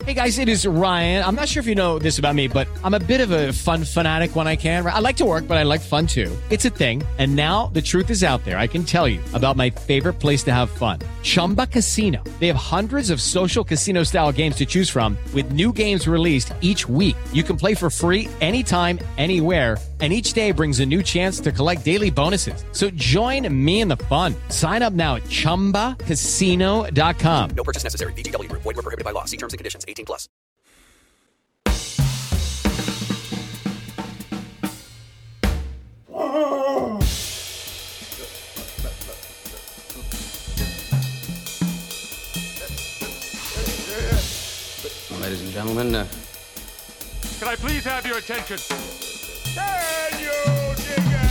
Hey guys, it is Ryan. I'm not sure if you know this about me, but I'm a bit of a fun fanatic when I can. I like to work, but I like fun too. It's a thing. And now the truth is out there. I can tell you about my favorite place to have fun. Chumba Casino. They have hundreds of social casino style games to choose from with new games released each week. You can play for free anytime, anywhere. And each day brings a new chance to collect daily bonuses. So join me in the fun. Sign up now at ChumbaCasino.com. No purchase necessary. VGW Group. Void where prohibited by law. See terms and conditions. 18+. Ladies and gentlemen, Can I please have your attention? Can you dig it?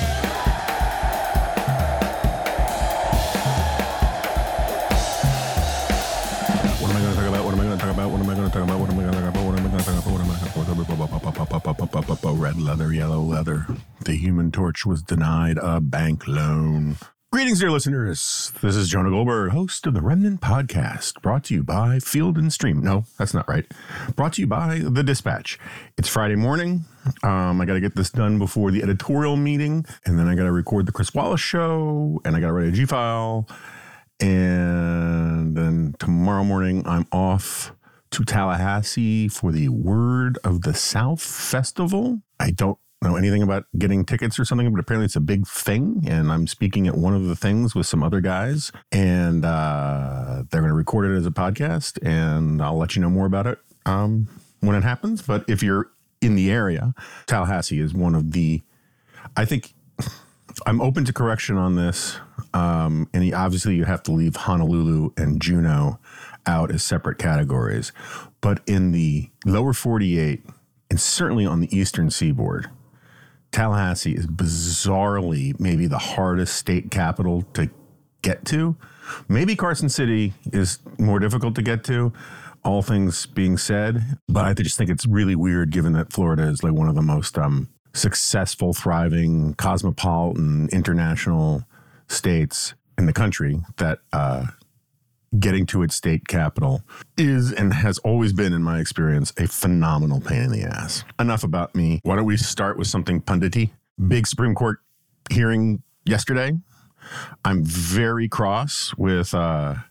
What am I going to talk about? What am I going to talk about? What am I going to talk about? What am I going to talk about? What am I going to talk about? What am I going to talk about? Red leather, yellow leather. The Human Torch was denied a bank loan. Greetings, dear listeners. This is Jonah Goldberg, host of the Remnant Podcast, brought to you by Field and Stream. No, that's not right. Brought to you by The Dispatch. It's Friday morning. I got to get this done before the editorial meeting, and then I got to record the Chris Wallace show, and I got to write a G-file, and then tomorrow morning I'm off to Tallahassee for the Word of the South Festival. I don't know anything about getting tickets or something, but apparently it's a big thing, and I'm speaking at one of the things with some other guys, and they're going to record it as a podcast, and I'll let you know more about it when it happens. But if you're in the area, Tallahassee is one of the, I think, I'm open to correction on this, and obviously you have to leave Honolulu and Juneau out as separate categories, but in the lower 48, and certainly on the eastern seaboard, Tallahassee is bizarrely maybe the hardest state capital to get to. Maybe Carson City is more difficult to get to, all things being said. But I just think it's really weird given that Florida is like one of the most successful, thriving, cosmopolitan, international states in the country, that getting to its state capital is and has always been, in my experience, a phenomenal pain in the ass. Enough about me. Why don't we start with something pundity? Big Supreme Court hearing yesterday. I'm very cross with Sarah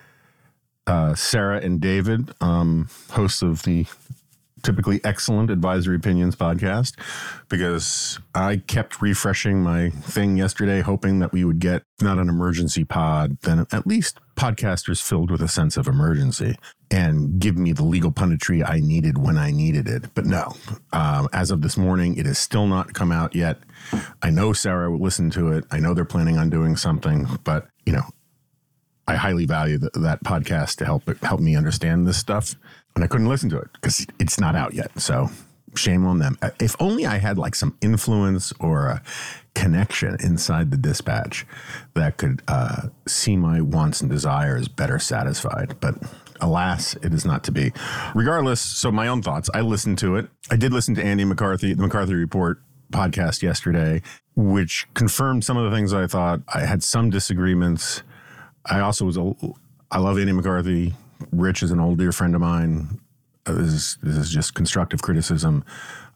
and David, hosts of the typically excellent Advisory Opinions podcast, because I kept refreshing my thing yesterday, hoping that we would get not an emergency pod, then at least podcasters filled with a sense of emergency and give me the legal punditry I needed when I needed it. But no, as of this morning, it has still not come out yet. I know Sarah will listen to it. I know they're planning on doing something, but you know, I highly value that podcast to help me understand this stuff. And I couldn't listen to it because it's not out yet. So shame on them. If only I had like some influence or a connection inside the Dispatch that could see my wants and desires better satisfied. But alas, it is not to be. Regardless, so my own thoughts. I listened to it. I did listen to Andy McCarthy, the McCarthy Report podcast yesterday, which confirmed some of the things I thought. I had some disagreements. I also I love Andy McCarthy. Rich is an old dear friend of mine. This is just constructive criticism.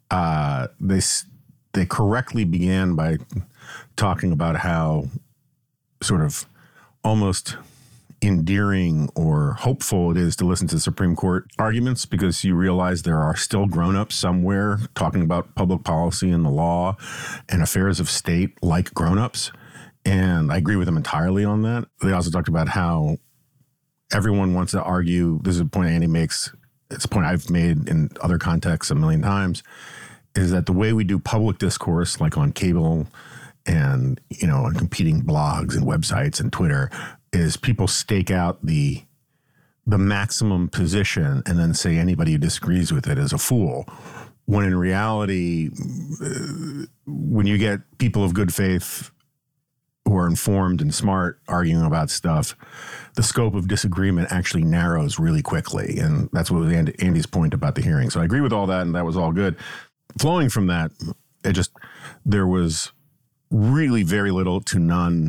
They correctly began by talking about how sort of almost endearing or hopeful it is to listen to the Supreme Court arguments, because you realize there are still grown-ups somewhere talking about public policy and the law and affairs of state like grown-ups. And I agree with them entirely on that. They also talked about how everyone wants to argue. This is a point Andy makes. It's a point I've made in other contexts a million times, is that the way we do public discourse, like on cable and, you know, on competing blogs and websites and Twitter, is people stake out the maximum position and then say anybody who disagrees with it is a fool. When in reality, when you get people of good faith who are informed and smart arguing about stuff, the scope of disagreement actually narrows really quickly. And that's what was Andy's point about the hearing. So I agree with all that, and that was all good. Flowing from that, there was really very little to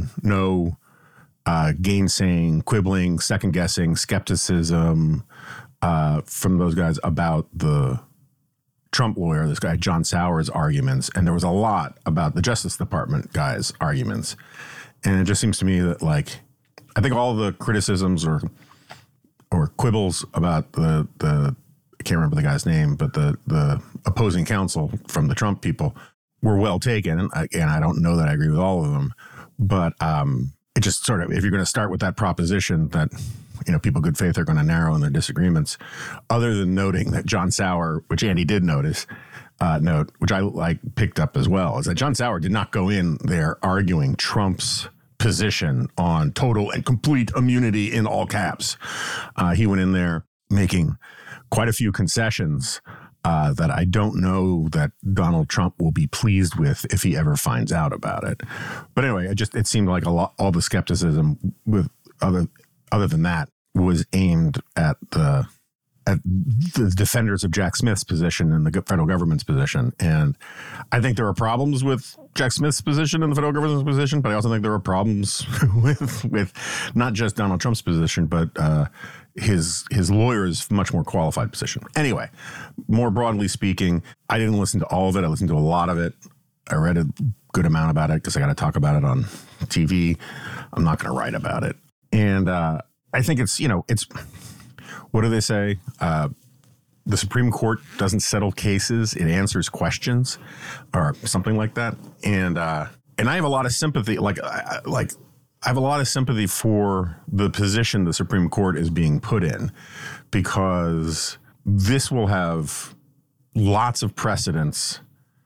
no gainsaying, quibbling, second-guessing, skepticism, from those guys about the Trump lawyer, this guy John Sauer's arguments, and there was a lot about the Justice Department guy's arguments. And it just seems to me that, like, I think all the criticisms or quibbles about the I can't remember the guy's name, but the opposing counsel from the Trump people were well taken. And I don't know that I agree with all of them, but it just sort of, if you're going to start with that proposition that, you know, people of good faith are going to narrow in their disagreements, other than noting that John Sauer, which Andy did note, which I picked up as well, is that John Sauer did not go in there arguing Trump's position on total and complete immunity in all caps. He went in there making quite a few concessions that I don't know that Donald Trump will be pleased with if he ever finds out about it. But anyway, it seemed like all the skepticism with other than that was aimed at the defenders of Jack Smith's position and the federal government's position. And I think there are problems with Jack Smith's position and the federal government's position, but I also think there are problems with not just Donald Trump's position, but his lawyer's much more qualified position. Anyway, more broadly speaking, I didn't listen to all of it. I listened to a lot of it. I read a good amount about it because I got to talk about it on TV. I'm not going to write about it. And I think it's, what do they say? The Supreme Court doesn't settle cases; it answers questions, or something like that. And I have a lot of sympathy. I have a lot of sympathy for the position the Supreme Court is being put in, because this will have lots of precedents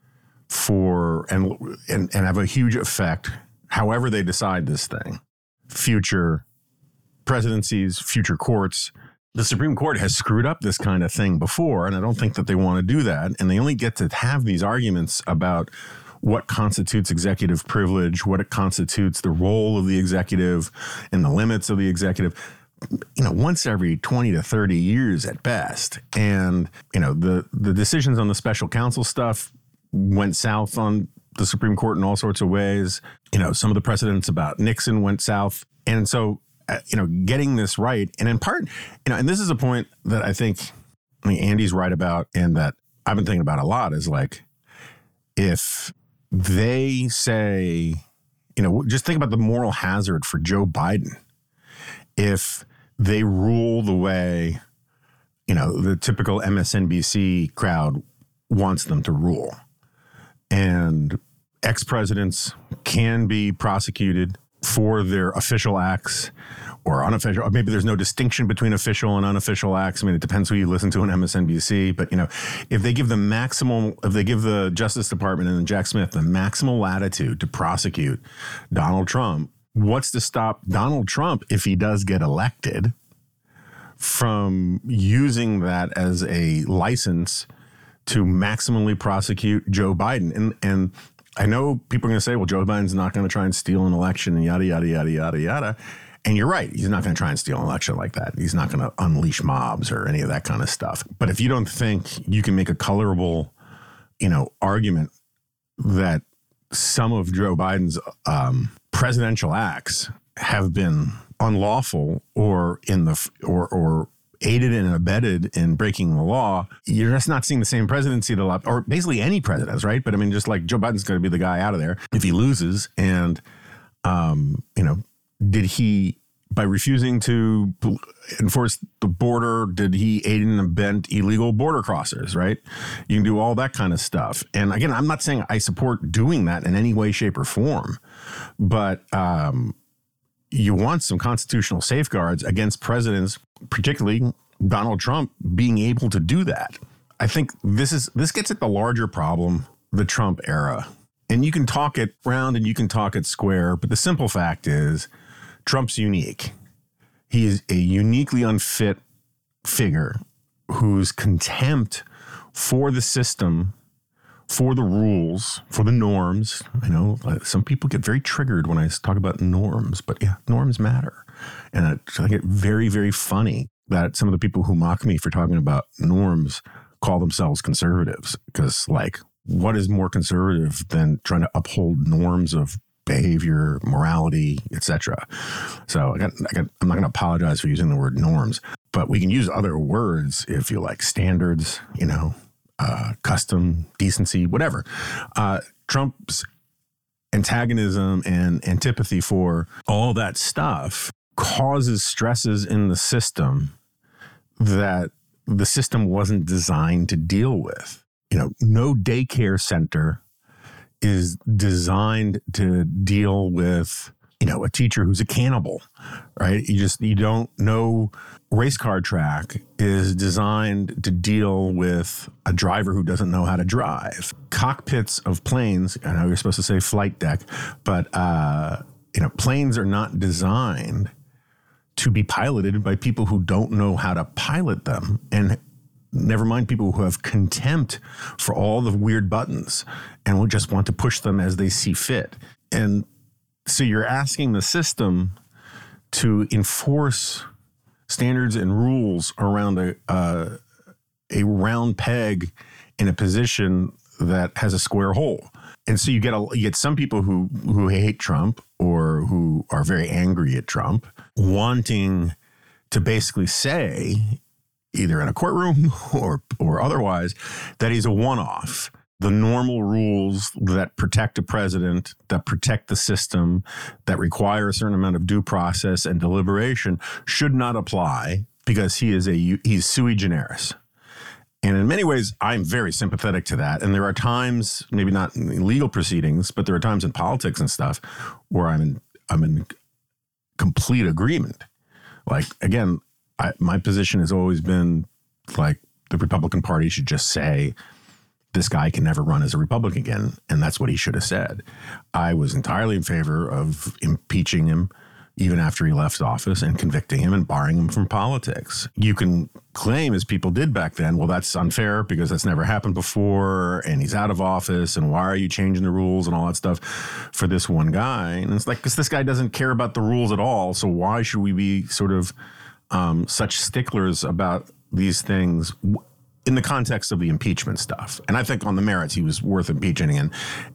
for and have a huge effect, however they decide this thing, future presidencies, future courts. The Supreme Court has screwed up this kind of thing before, and I don't think that they want to do that. And they only get to have these arguments about what constitutes executive privilege, what it constitutes the role of the executive and the limits of the executive, once every 20 to 30 years at best. And, the decisions on the special counsel stuff went south on the Supreme Court in all sorts of ways. Some of the precedents about Nixon went south. And so, getting this right, and in part, and this is a point that I think Andy's right about, and that I've been thinking about a lot, is like, if they say, just think about the moral hazard for Joe Biden. If they rule the way, the typical MSNBC crowd wants them to rule, and ex-presidents can be prosecuted for their official acts or unofficial, or maybe there's no distinction between official and unofficial acts. I mean, it depends who you listen to on MSNBC, but if they give the Justice Department and Jack Smith the maximal latitude to prosecute Donald Trump, what's to stop Donald Trump, if he does get elected, from using that as a license to maximally prosecute Joe Biden? And I know people are going to say, well, Joe Biden's not going to try and steal an election and yada, yada, yada, yada, yada. And you're right. He's not going to try and steal an election like that. He's not going to unleash mobs or any of that kind of stuff. But if you don't think you can make a colorable, argument that some of Joe Biden's presidential acts have been unlawful or or aided and abetted in breaking the law, you're just not seeing the same presidency that or basically any presidents, right? But I mean, just like Joe Biden's going to be the guy out of there if he loses. And, did he, by refusing to enforce the border, did he aid and abet illegal border crossers, right? You can do all that kind of stuff. And again, I'm not saying I support doing that in any way, shape, or form, but you want some constitutional safeguards against presidents, particularly Donald Trump, being able to do that. I think this gets at the larger problem, the Trump era. And you can talk it round and you can talk it square, but the simple fact is Trump's unique. He is a uniquely unfit figure whose contempt for the system, for the rules, for the norms. I know some people get very triggered when I talk about norms, but yeah, norms matter. And I get very, very funny that some of the people who mock me for talking about norms call themselves conservatives, because what is more conservative than trying to uphold norms of behavior, morality, etc.? So I'm not going to apologize for using the word norms. but we can use other words if you like, standards, custom, decency, whatever. Trump's antagonism and antipathy for all that stuff causes stresses in the system that the system wasn't designed to deal with. No daycare center is designed to deal with, a teacher who's a cannibal, right? You don't know. Race car track is designed to deal with a driver who doesn't know how to drive. Cockpits of planes, I know you're supposed to say flight deck, but, planes are not designed to be piloted by people who don't know how to pilot them. And never mind people who have contempt for all the weird buttons and will just want to push them as they see fit. And so you're asking the system to enforce standards and rules around a round peg in a position that has a square hole. And so you get some people who hate Trump or who are very angry at Trump wanting to basically say, either in a courtroom or otherwise, that he's a one-off. The normal rules that protect a president, that protect the system, that require a certain amount of due process and deliberation should not apply because he's sui generis. And in many ways, I'm very sympathetic to that. And there are times, maybe not in legal proceedings, but there are times in politics and stuff where I'm in complete agreement. Like, again, my position has always been like the Republican Party should just say, this guy can never run as a Republican again. And that's what he should have said. I was entirely in favor of impeaching him even after he left office and convicting him and barring him from politics. You can claim, as people did back then, well, that's unfair because that's never happened before and he's out of office and why are you changing the rules and all that stuff for this one guy? And it's like, because this guy doesn't care about the rules at all. So why should we be sort of such sticklers about these things in the context of the impeachment stuff? And I think on the merits, he was worth impeaching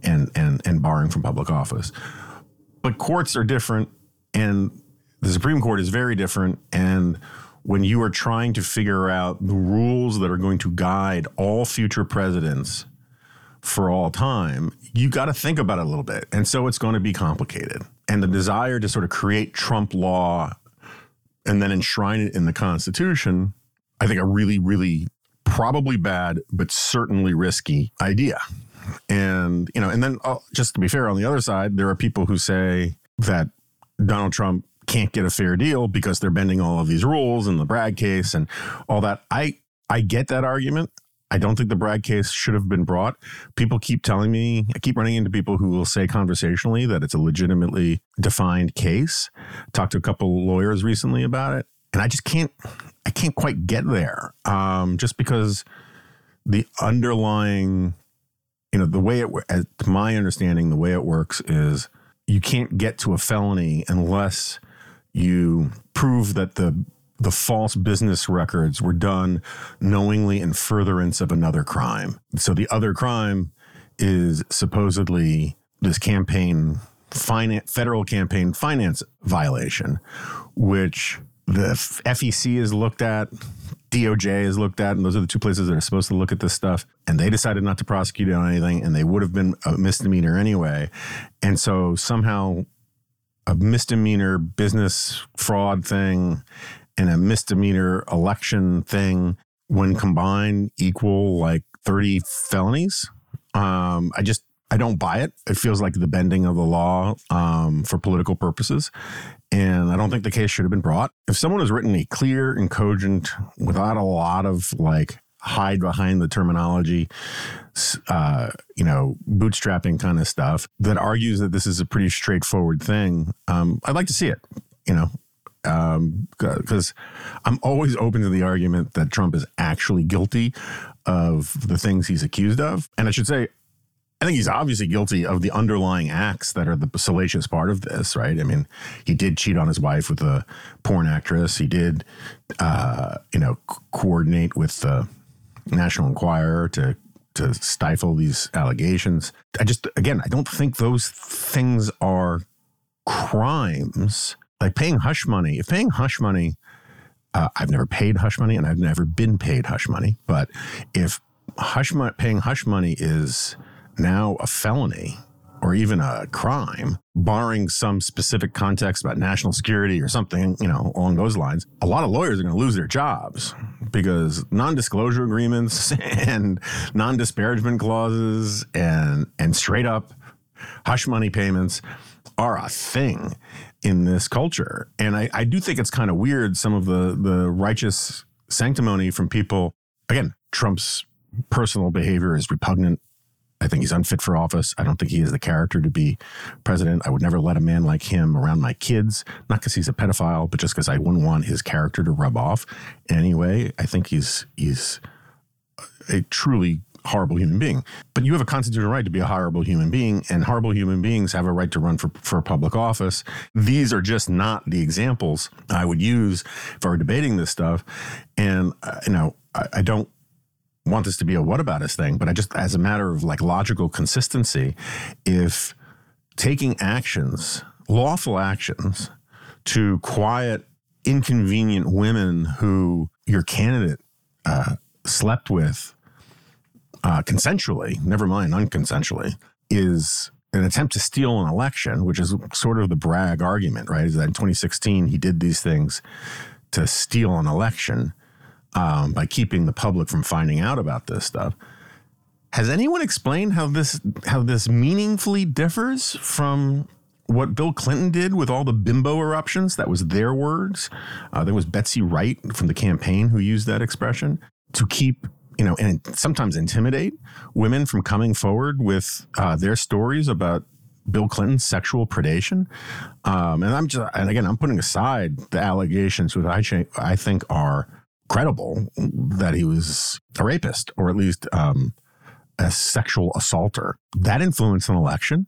and barring from public office. But courts are different, and the Supreme Court is very different. And when you are trying to figure out the rules that are going to guide all future presidents for all time, you got to think about it a little bit. And so it's going to be complicated. And the desire to sort of create Trump law and then enshrine it in the Constitution, I think a really, really probably bad, but certainly risky idea. And, and then just to be fair, on the other side, there are people who say that Donald Trump can't get a fair deal because they're bending all of these rules and the Bragg case and all that. I get that argument. I don't think the Bragg case should have been brought. People keep telling me, I keep running into people who will say conversationally that it's a legitimately defined case. Talked to a couple lawyers recently about it. And I can't quite get there. Just because the underlying, the way to my understanding, the way it works is you can't get to a felony unless you prove that the false business records were done knowingly in furtherance of another crime. So the other crime is supposedly this federal campaign finance violation, which the FEC is looked at, DOJ is looked at, and those are the two places that are supposed to look at this stuff. And they decided not to prosecute on anything, and they would have been a misdemeanor anyway. And so somehow a misdemeanor business fraud thing and a misdemeanor election thing, when combined, equal like 30 felonies. I don't buy it. It feels like the bending of the law for political purposes. And I don't think the case should have been brought. If someone has written a clear and cogent, without a lot of like hide behind the terminology, bootstrapping kind of stuff that argues that this is a pretty straightforward thing, I'd like to see it, because I'm always open to the argument that Trump is actually guilty of the things he's accused of. And I should say, I think he's obviously guilty of the underlying acts that are the salacious part of this, right? I mean, he did cheat on his wife with a porn actress. He did, coordinate with the National Enquirer to stifle these allegations. I don't think those things are crimes. Like paying hush money. If paying hush money I've never paid hush money, and I've never been paid hush money. But if paying hush money is now a felony or even a crime, barring some specific context about national security or something, along those lines, a lot of lawyers are going to lose their jobs because non-disclosure agreements and non-disparagement clauses and straight up hush money payments are a thing in this culture. And I do think it's kind of weird, some of the righteous sanctimony from people. Again, Trump's personal behavior is repugnant. I think he's unfit for office. I don't think he is the character to be president. I would never let a man like him around my kids, not because he's a pedophile, but just because I wouldn't want his character to rub off. Anyway, I think he's a truly horrible human being. But you have a constitutional right to be a horrible human being, and horrible human beings have a right to run for public office. These are just not the examples I would use if I were debating this stuff. And, I don't want this to be a whataboutis thing, but I just, as a matter of like logical consistency, if taking actions, lawful actions, to quiet inconvenient women who your candidate slept with consensually, never mind unconsensually, is an attempt to steal an election, which is sort of the Bragg argument, right? Is that in 2016 he did these things to steal an election by keeping the public from finding out about this stuff. Has anyone explained how this meaningfully differs from what Bill Clinton did with all the bimbo eruptions? That was their words. There was Betsy Wright from the campaign who used that expression to keep, and sometimes intimidate women from coming forward with their stories about Bill Clinton's sexual predation. And again, I'm putting aside the allegations, which I think are credible, that he was a rapist or at least a sexual assaulter. That influenced an election.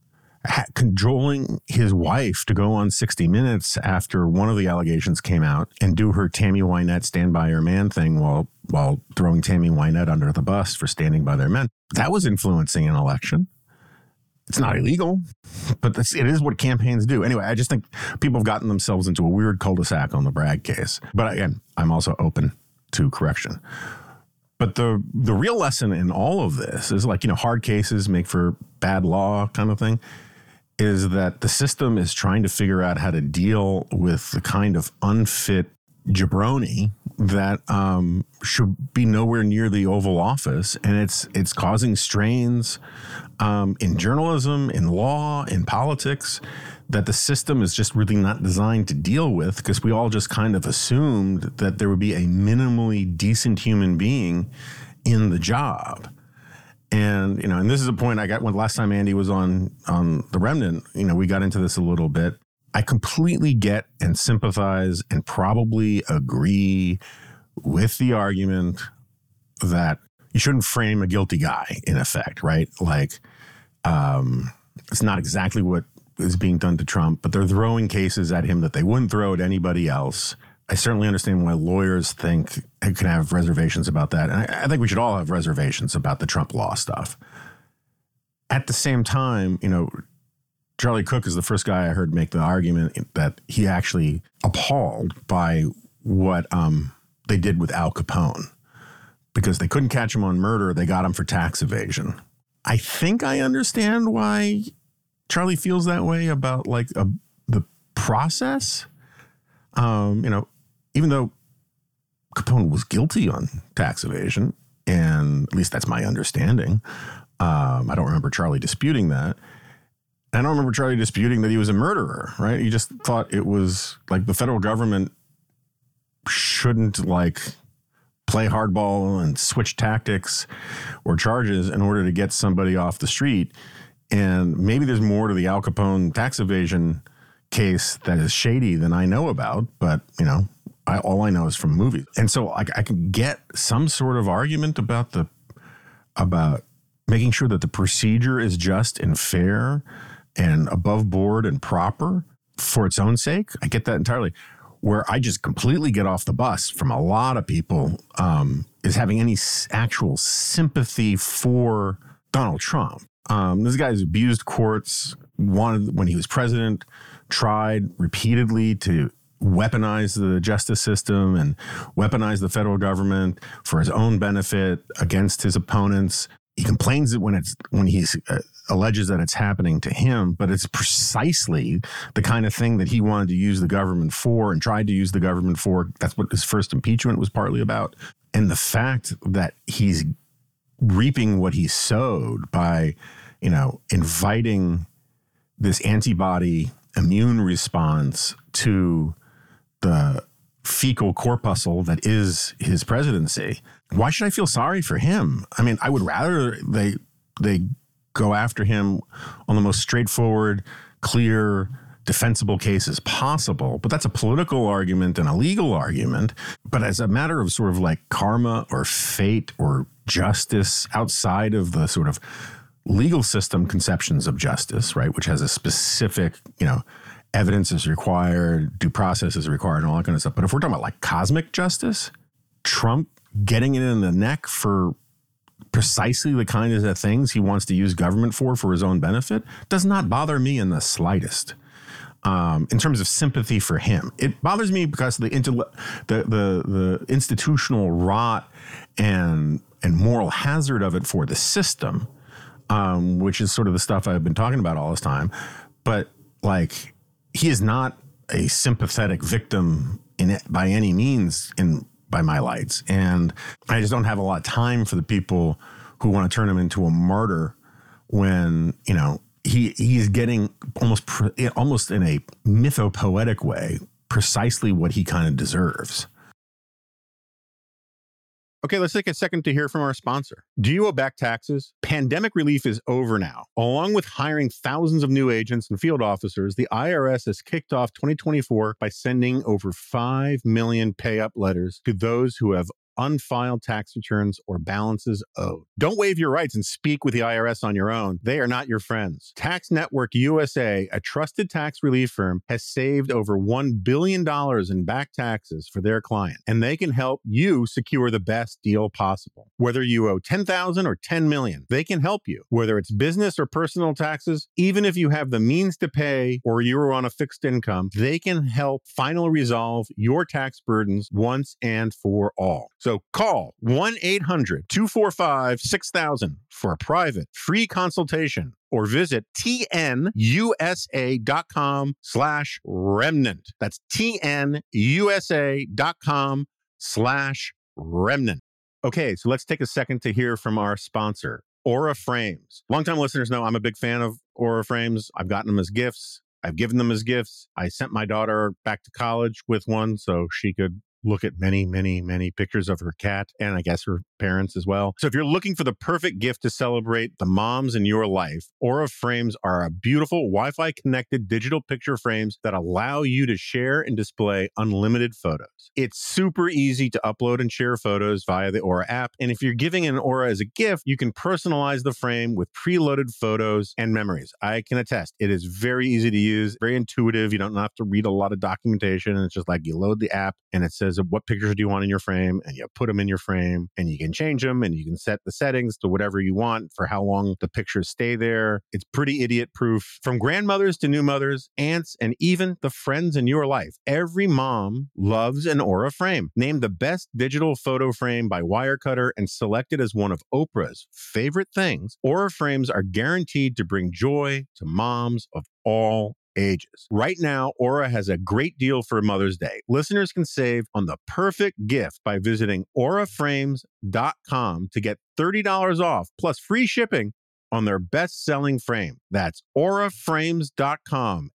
Cajoling his wife to go on 60 Minutes after one of the allegations came out and do her Tammy Wynette stand by your man thing while throwing Tammy Wynette under the bus for standing by their men. That was influencing an election. It's not illegal, but it is what campaigns do. Anyway, I just think people have gotten themselves into a weird cul-de-sac on the Bragg case. But again, I'm also open to correction. But the real lesson in all of this is like, hard cases make for bad law kind of thing, is that the system is trying to figure out how to deal with the kind of unfit jabroni that should be nowhere near the Oval Office. And it's causing strains in journalism, in law, in politics, that the system is just really not designed to deal with, because we all just kind of assumed that there would be a minimally decent human being in the job. And, and this is a point I got when last time Andy was on The Remnant, we got into this a little bit. I completely get and sympathize and probably agree with the argument that you shouldn't frame a guilty guy, in effect, right? Like, it's not exactly what is being done to Trump, but they're throwing cases at him that they wouldn't throw at anybody else. I certainly understand why lawyers think they can have reservations about that. And I think we should all have reservations about the Trump law stuff. At the same time, Charlie Cook is the first guy I heard make the argument that he actually appalled by what they did with Al Capone, because they couldn't catch him on murder. They got him for tax evasion. I think I understand why Charlie feels that way about the process. Even though Capone was guilty on tax evasion, and at least that's my understanding. I don't remember Charlie disputing that. I don't remember Charlie disputing that he was a murderer, right? He just thought it was like the federal government shouldn't play hardball and switch tactics or charges in order to get somebody off the street. And maybe there's more to the Al Capone tax evasion case that is shady than I know about, but all I know is from movies. And so I can get some sort of argument about making sure that the procedure is just and fair and above board and proper for its own sake. I get that entirely. Where I just completely get off the bus from a lot of people is having any actual sympathy for Donald Trump. This guy's abused courts, wanted when he was president, tried repeatedly to weaponize the justice system and weaponize the federal government for his own benefit against his opponents. He complains that when he alleges that it's happening to him, but it's precisely the kind of thing that he wanted to use the government for and tried to use the government for. That's what his first impeachment was partly about. And the fact that he's reaping what he sowed by, inviting this antibody immune response to the fecal corpuscle that is his presidency. Why should I feel sorry for him? I mean, I would rather they go after him on the most straightforward, clear, defensible cases possible. But that's a political argument and a legal argument. But as a matter of sort of like karma or fate or justice outside of the sort of legal system conceptions of justice, right, which has a specific, evidence is required, due process is required, and all that kind of stuff. But if we're talking about like cosmic justice, Trump getting it in the neck for precisely the kind of things he wants to use government for his own benefit does not bother me in the slightest. In terms of sympathy for him, it bothers me because of the institutional rot and moral hazard of it for the system, which is sort of the stuff I've been talking about all this time. But like, he is not a sympathetic victim by any means by my lights. And I just don't have a lot of time for the people who want to turn him into a martyr when, he is getting almost in a mythopoetic way, precisely what he kind of deserves. Okay, let's take a second to hear from our sponsor. Do you owe back taxes? Pandemic relief is over now. Along with hiring thousands of new agents and field officers, the IRS has kicked off 2024 by sending over 5 million pay-up letters to those who have unfiled tax returns or balances owed. Don't waive your rights and speak with the IRS on your own. They are not your friends. Tax Network USA, a trusted tax relief firm, has saved over $1 billion in back taxes for their client, and they can help you secure the best deal possible. Whether you owe $10,000 or $10 million, they can help you. Whether it's business or personal taxes, even if you have the means to pay or you're on a fixed income, they can help finally resolve your tax burdens once and for all. So call 1-800-245-6000 for a private free consultation or visit tnusa.com/remnant. That's tnusa.com/remnant. Okay, so let's take a second to hear from our sponsor, Aura Frames. Longtime listeners know I'm a big fan of Aura Frames. I've gotten them as gifts. I've given them as gifts. I sent my daughter back to college with one so she could look at many, many, many pictures of her cat and I guess her parents as well. So if you're looking for the perfect gift to celebrate the moms in your life, Aura Frames are a beautiful Wi-Fi connected digital picture frames that allow you to share and display unlimited photos. It's super easy to upload and share photos via the Aura app. And if you're giving an Aura as a gift, you can personalize the frame with preloaded photos and memories. I can attest, it is very easy to use, very intuitive. You don't have to read a lot of documentation. It's just like you load the app and it says, what pictures do you want in your frame? And you put them in your frame and you can change them and you can set the settings to whatever you want for how long the pictures stay there. It's pretty idiot proof. From grandmothers to new mothers, aunts, and even the friends in your life, every mom loves an Aura frame. Named the best digital photo frame by Wirecutter and selected as one of Oprah's favorite things, Aura frames are guaranteed to bring joy to moms of all ages. Right now, Aura has a great deal for Mother's Day. Listeners can save on the perfect gift by visiting auraframes.com to get $30 off plus free shipping on their best-selling frame. That's auraframes.com.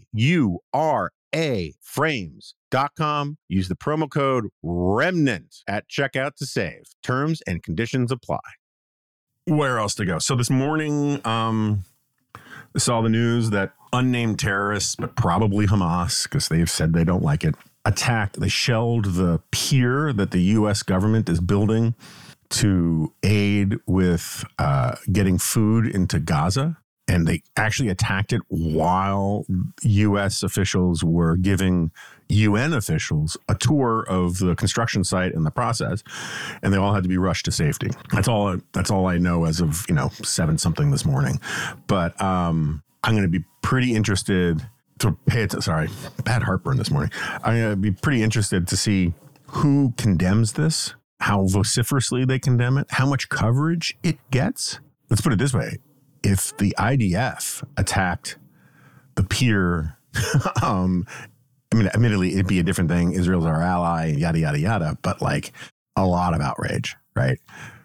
AURA frames.com. Use the promo code REMNANT at checkout to save. Terms and conditions apply. Where else to go? So this morning, I saw the news that unnamed terrorists, but probably Hamas, because they've said they don't like it, they shelled the pier that the U.S. government is building to aid with getting food into Gaza. And they actually attacked it while U.S. officials were giving UN officials a tour of the construction site in the process, and they all had to be rushed to safety. That's all I know as of 7 something this morning. But I'm going to be pretty interested to pay it. Sorry, bad heartburn this morning. I'm going to be pretty interested to see who condemns this, how vociferously they condemn it, how much coverage it gets. Let's put it this way. If the IDF attacked the pier, I mean, admittedly, it'd be a different thing. Israel's our ally, yada, yada, yada. But like a lot of outrage, right?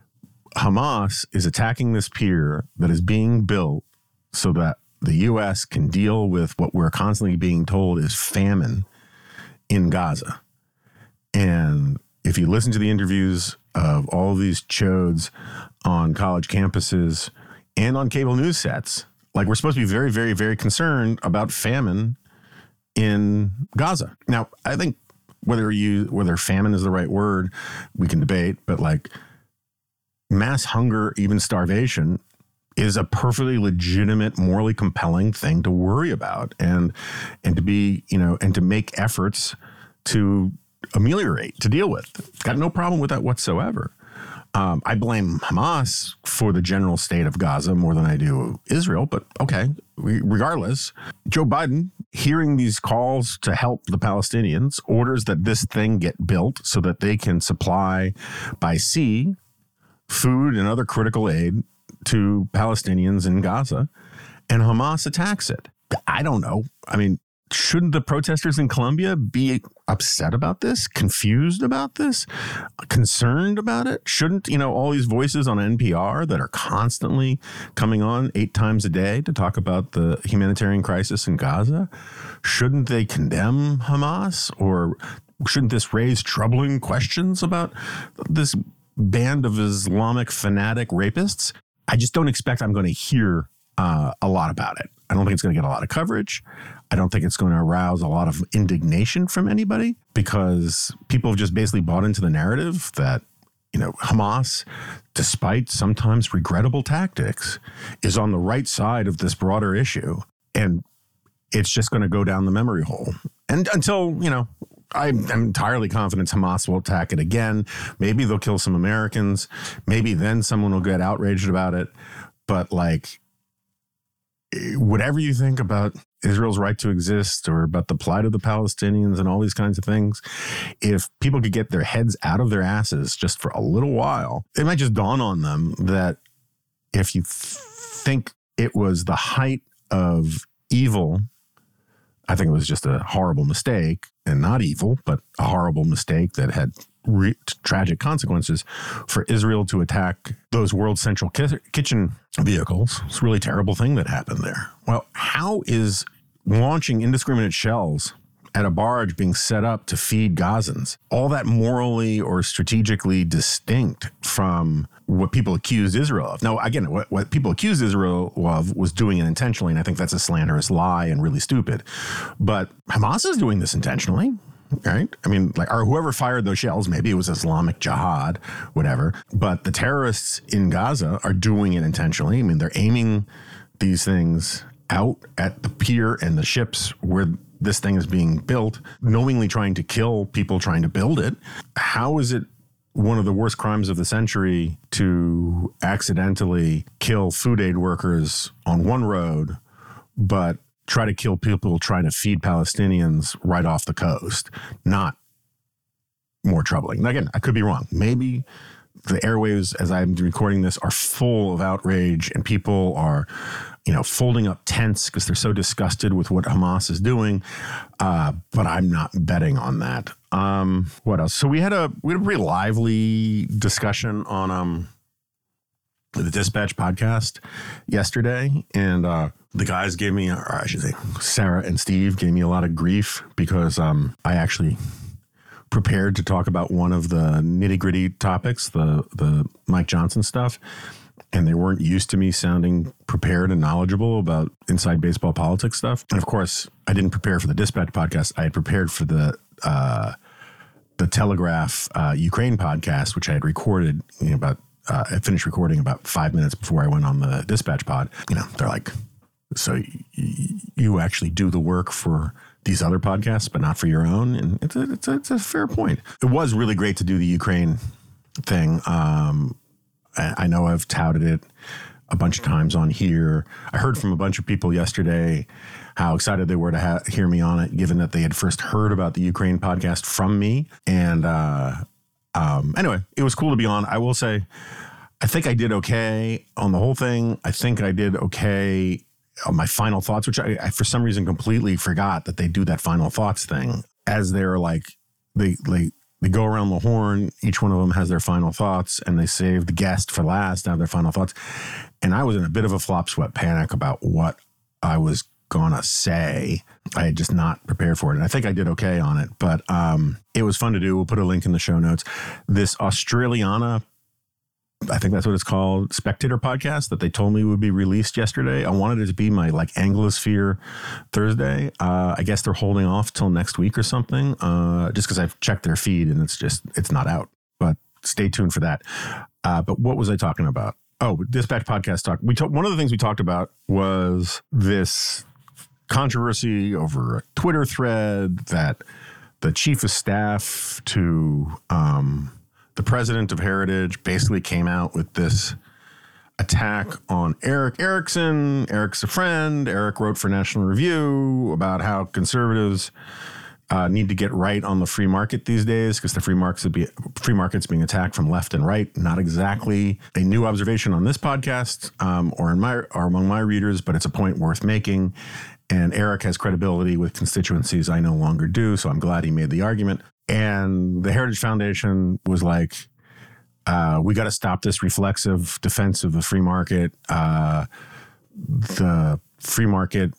Hamas is attacking this pier that is being built so that the U.S. can deal with what we're constantly being told is famine in Gaza. And if you listen to the interviews of all of these chodes on college campuses and on cable news sets, like we're supposed to be very, very, very concerned about famine in Gaza. Now, I think whether famine is the right word, we can debate, but like mass hunger, even starvation, is a perfectly legitimate, morally compelling thing to worry about and to be, and to make efforts to ameliorate, to deal with. Got no problem with that whatsoever. I blame Hamas for the general state of Gaza more than I do Israel, but okay, regardless, Joe Biden, hearing these calls to help the Palestinians, orders that this thing get built so that they can supply by sea food and other critical aid to Palestinians in Gaza, and Hamas attacks it. I don't know. I mean, shouldn't the protesters in Colombia be upset about this, confused about this, concerned about it? Shouldn't, all these voices on NPR that are constantly coming on 8 times a day to talk about the humanitarian crisis in Gaza, shouldn't they condemn Hamas? Or shouldn't this raise troubling questions about this band of Islamic fanatic rapists? I just don't expect I'm going to hear a lot about it. I don't think it's going to get a lot of coverage. I don't think it's going to arouse a lot of indignation from anybody because people have just basically bought into the narrative that, Hamas, despite sometimes regrettable tactics, is on the right side of this broader issue. And it's just going to go down the memory hole. And until, I'm entirely confident Hamas will attack it again. Maybe they'll kill some Americans. Maybe then someone will get outraged about it. But like, whatever you think about Israel's right to exist or about the plight of the Palestinians and all these kinds of things, if people could get their heads out of their asses just for a little while, it might just dawn on them that if you think it was the height of evil, I think it was just a horrible mistake, and not evil, but a horrible mistake that had tragic consequences for Israel to attack those World Central Kitchen vehicles. It's a really terrible thing that happened there. Well, how is launching indiscriminate shells at a barge being set up to feed Gazans all that morally or strategically distinct from what people accused Israel of? Now, again, what people accused Israel of was doing it intentionally, and I think that's a slanderous lie and really stupid. But Hamas is doing this intentionally. Right? I mean, or whoever fired those shells, maybe it was Islamic Jihad, whatever. But the terrorists in Gaza are doing it intentionally. I mean, they're aiming these things out at the pier and the ships where this thing is being built, knowingly trying to kill people trying to build it. How is it one of the worst crimes of the century to accidentally kill food aid workers on one road, but try to kill people trying to feed Palestinians right off the coast? Not more troubling. Again, I could be wrong. Maybe the airwaves, as I'm recording this, are full of outrage and people are, folding up tents because they're so disgusted with what Hamas is doing. But I'm not betting on that. What else? So we had a pretty lively discussion on the Dispatch podcast yesterday, and the guys gave me, or I should say Sarah and Steve gave me a lot of grief because I actually prepared to talk about one of the nitty-gritty topics, the Mike Johnson stuff, and they weren't used to me sounding prepared and knowledgeable about inside baseball politics stuff. And of course, I didn't prepare for the Dispatch podcast. I had prepared for the Telegraph Ukraine podcast, which I had recorded I finished recording about 5 minutes before I went on the Dispatch pod. They're like, so you actually do the work for these other podcasts, but not for your own? And it's a fair point. It was really great to do the Ukraine thing. I know I've touted it a bunch of times on here. I heard from a bunch of people yesterday how excited they were to hear me on it, given that they had first heard about the Ukraine podcast from me. And anyway, it was cool to be on. I will say, I think I did okay on the whole thing. I think I did okay on my final thoughts, which I for some reason completely forgot that they do that final thoughts thing as they're like, they go around the horn. Each one of them has their final thoughts, and they save the guest for last to have their final thoughts. And I was in a bit of a flop sweat panic about what I was gonna say. I had just not prepared for it. And I think I did okay on it, but it was fun to do. We'll put a link in the show notes. This Australiana, I think that's what it's called, Spectator podcast that they told me would be released yesterday. I wanted it to be my like Anglosphere Thursday. I guess they're holding off till next week or something, just because I've checked their feed and it's not out. But stay tuned for that. But what was I talking about? Oh, Dispatch podcast talk. One of the things we talked about was this controversy over a Twitter thread that the chief of staff to the president of Heritage basically came out with this attack on Eric Erickson. Eric's a friend. Eric wrote for National Review about how conservatives need to get right on the free market these days because the free market's being attacked from left and right. Not exactly a new observation on this podcast or among my readers, but it's a point worth making. And Eric has credibility with constituencies I no longer do, so I'm glad he made the argument. And the Heritage Foundation was like, we got to stop this reflexive defense of the free market. The free market,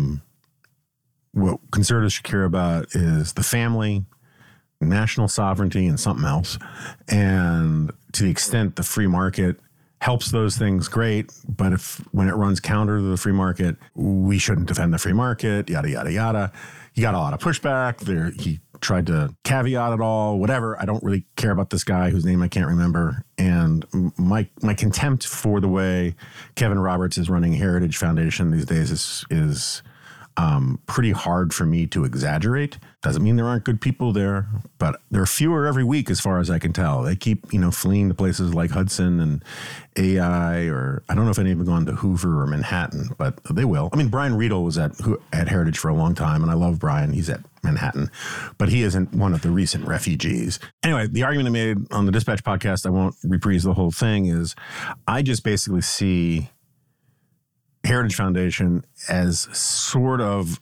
what conservatives should care about is the family, national sovereignty, and something else. And to the extent the free market helps those things, great. But when it runs counter to the free market, we shouldn't defend the free market, yada, yada, yada. He got a lot of pushback there. He tried to caveat it all, whatever. I don't really care about this guy whose name I can't remember. And my contempt for the way Kevin Roberts is running Heritage Foundation these days is pretty hard for me to exaggerate. Doesn't mean there aren't good people there, but there are fewer every week as far as I can tell. They keep, fleeing to places like Hudson and AI, or I don't know if any of them have gone to Hoover or Manhattan, but they will. I mean, Brian Riedel was at Heritage for a long time, and I love Brian. He's at Manhattan, but he isn't one of the recent refugees. Anyway, the argument I made on the Dispatch podcast, I won't reprise the whole thing, is I just basically see Heritage Foundation as sort of,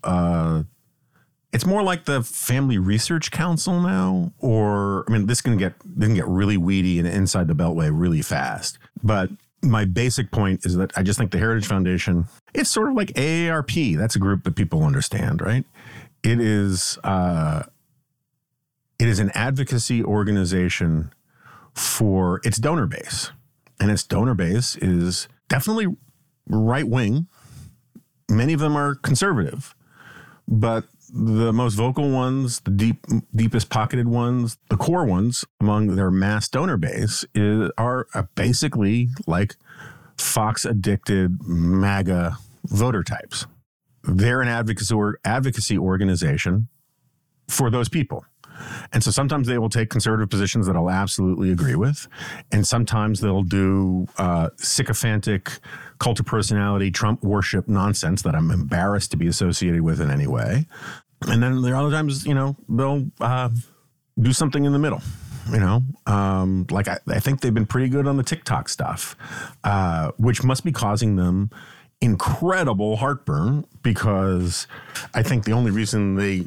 it's more like the Family Research Council now, or, I mean, this can get really weedy and inside the Beltway really fast. But my basic point is that I just think the Heritage Foundation, it's sort of like AARP. That's a group that people understand, right? It is an advocacy organization for its donor base. And its donor base is definitely right wing. Many of them are conservative, but the most vocal ones, the deepest pocketed ones, the core ones among their mass donor base are basically like Fox addicted MAGA voter types. They're an advocacy organization for those people. And so sometimes they will take conservative positions that I'll absolutely agree with. And sometimes they'll do sycophantic cult of personality, Trump worship nonsense that I'm embarrassed to be associated with in any way. And then there are other times, they'll do something in the middle. Like I think they've been pretty good on the TikTok stuff, which must be causing them incredible heartburn, because I think the only reason they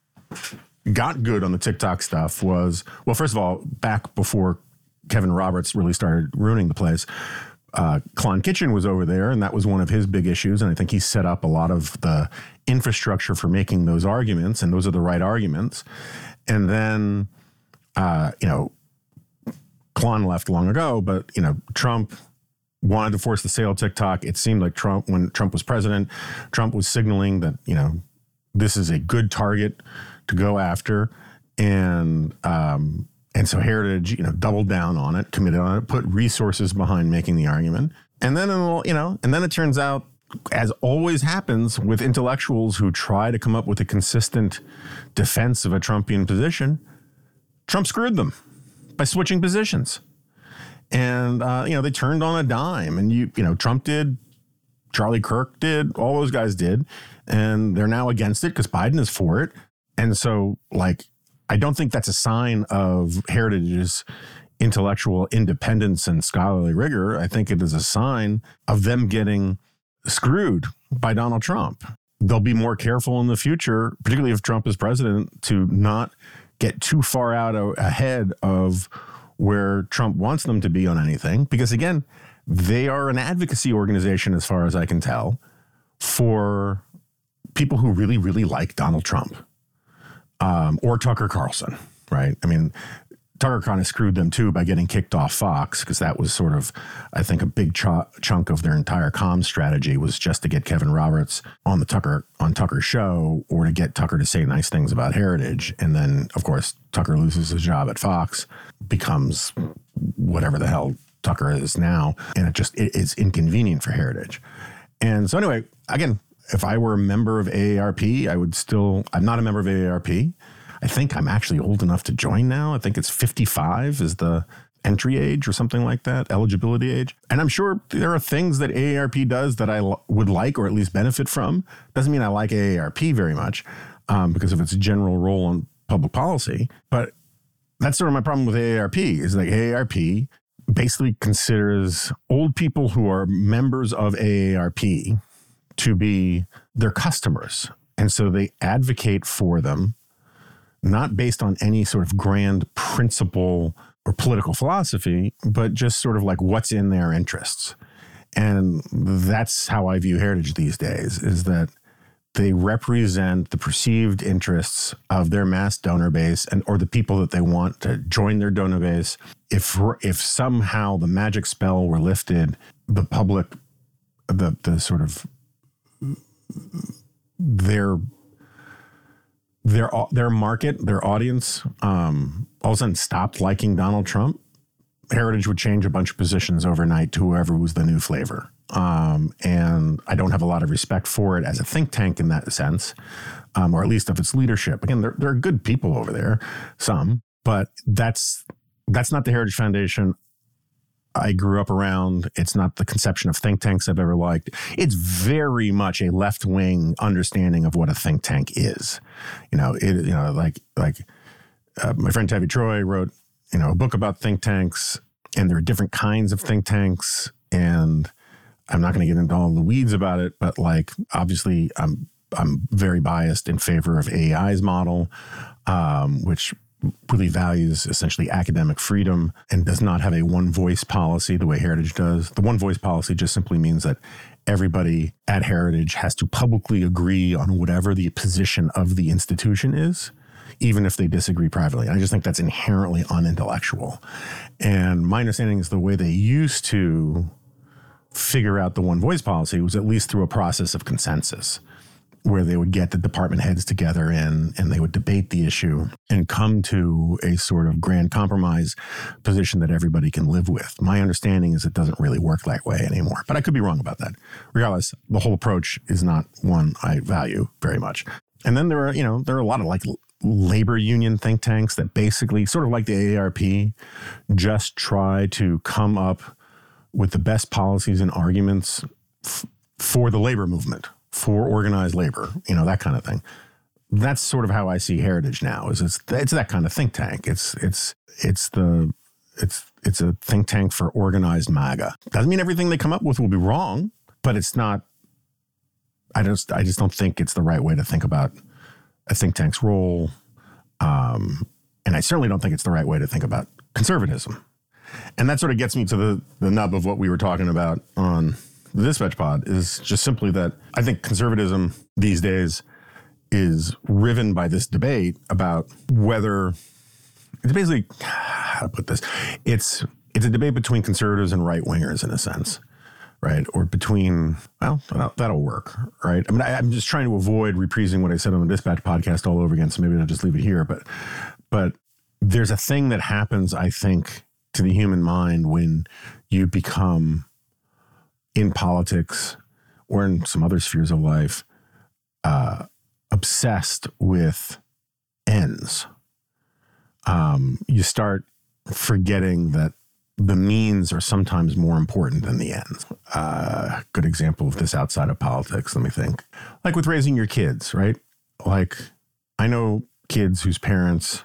got good on the TikTok stuff was, well, first of all, back before Kevin Roberts really started ruining the place, Klon Kitchen was over there, and that was one of his big issues. And I think he set up a lot of the infrastructure for making those arguments, and those are the right arguments. And then, Klon left long ago, but, Trump wanted to force the sale of TikTok. It seemed like when Trump was president, Trump was signaling that, this is a good target to go after. And so Heritage, doubled down on it, committed on it, put resources behind making the argument. And then, and then it turns out, as always happens with intellectuals who try to come up with a consistent defense of a Trumpian position, Trump screwed them by switching positions. And, they turned on a dime. And, Trump did, Charlie Kirk did, all those guys did. And they're now against it because Biden is for it. And so, I don't think that's a sign of Heritage's intellectual independence and scholarly rigor. I think it is a sign of them getting screwed by Donald Trump. They'll be more careful in the future, particularly if Trump is president, to not get too far out ahead of where Trump wants them to be on anything. Because again, they are an advocacy organization, as far as I can tell, for people who really, really like Donald Trump or Tucker Carlson, right? I mean, Tucker kind of screwed them too by getting kicked off Fox, because that was sort of, I think, a big chunk of their entire comm strategy was just to get Kevin Roberts on Tucker's show, or to get Tucker to say nice things about Heritage. And then, of course, Tucker loses his job at Fox, becomes whatever the hell Tucker is now, and it is inconvenient for Heritage. And so anyway, again, if I were a member of AARP, I'm not a member of AARP. I think I'm actually old enough to join now. I think it's 55 is the entry age or something like that, eligibility age. And I'm sure there are things that AARP does that I would like or at least benefit from. Doesn't mean I like AARP very much because of its general role in public policy. But that's sort of my problem with AARP is AARP basically considers old people who are members of AARP to be their customers. And so they advocate for them, not based on any sort of grand principle or political philosophy, but just sort of what's in their interests. And that's how I view Heritage these days, is that they represent the perceived interests of their mass donor base or the people that they want to join their donor base. If somehow the magic spell were lifted, the public, the sort of their market, their audience, all of a sudden stopped liking Donald Trump, Heritage would change a bunch of positions overnight to whoever was the new flavor. And I don't have a lot of respect for it as a think tank in that sense, or at least of its leadership. Again, there are good people over there, some, but that's not the Heritage Foundation I grew up around. It's not the conception of think tanks I've ever liked. It's very much a left-wing understanding of what a think tank is. My friend Tavi Troy wrote, a book about think tanks, and there are different kinds of think tanks. And I'm not going to get into all the weeds about it, but obviously I'm very biased in favor of AEI's model, which really values essentially academic freedom and does not have a one voice policy the way Heritage does. The one voice policy just simply means that everybody at Heritage has to publicly agree on whatever the position of the institution is, even if they disagree privately. I just think that's inherently unintellectual. And my understanding is the way they used to figure out the one voice policy was at least through a process of consensus, where they would get the department heads together and they would debate the issue and come to a sort of grand compromise position that everybody can live with. My understanding is it doesn't really work that way anymore, but I could be wrong about that. Regardless, the whole approach is not one I value very much. And then there are a lot of labor union think tanks that basically, sort of like the AARP, just try to come up with the best policies and arguments for the labor movement, for organized labor, that kind of thing. That's sort of how I see Heritage now. It's that kind of think tank. It's a think tank for organized MAGA. Doesn't mean everything they come up with will be wrong, but it's not. I just don't think it's the right way to think about a think tank's role, and I certainly don't think it's the right way to think about conservatism. And that sort of gets me to the nub of what we were talking about on the Dispatch Pod, is just simply that I think conservatism these days is riven by this debate about whether it's basically, how to put this, it's a debate between conservatives and right wingers in a sense, right? Or between, well, that'll work, right? I mean, I'm just trying to avoid reprising what I said on the Dispatch podcast all over again, so maybe I'll just leave it here. But there's a thing that happens, I think, to the human mind when you become, in politics or in some other spheres of life, obsessed with ends. You start forgetting that the means are sometimes more important than the ends. Good example of this outside of politics, let me think. Like with raising your kids, right? Like I know kids whose parents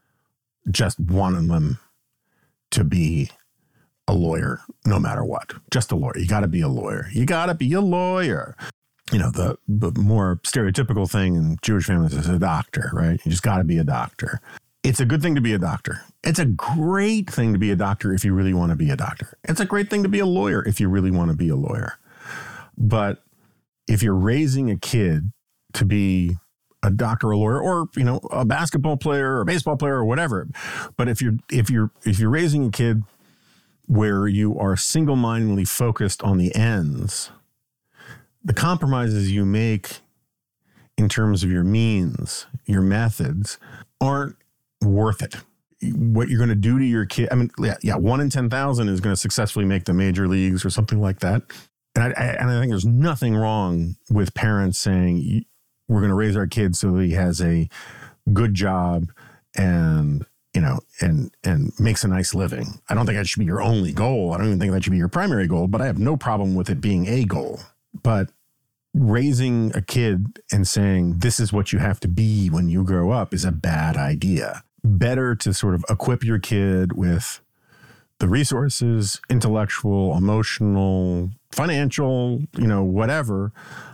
just wanted them to be a lawyer no matter what. Just a lawyer. You got to be a lawyer. You got to be a lawyer. You know, the more stereotypical thing in Jewish families is a doctor, right? You just got to be a doctor. It's a good thing to be a doctor. It's a great thing to be a doctor if you really want to be a doctor. It's a great thing to be a lawyer if you really want to be a lawyer. But if you're raising a kid to be a doctor or a lawyer, or, you know, a basketball player or a baseball player or whatever, but if you're raising a kid where you are single-mindedly focused on the ends, the compromises you make in terms of your means, your methods, aren't worth it. What you're going to do to your kid, I mean, 1 in 10,000 is going to successfully make the major leagues or something like that. And I think there's nothing wrong with parents saying, we're going to raise our kid so that he has a good job and, you know, and makes a nice living. I don't think that should be your only goal. I don't even think that should be your primary goal, but I have no problem with it being a goal. But raising a kid and saying this is what you have to be when you grow up is a bad idea. Better to sort of equip your kid with the resources, intellectual, emotional, financial, you know, whatever,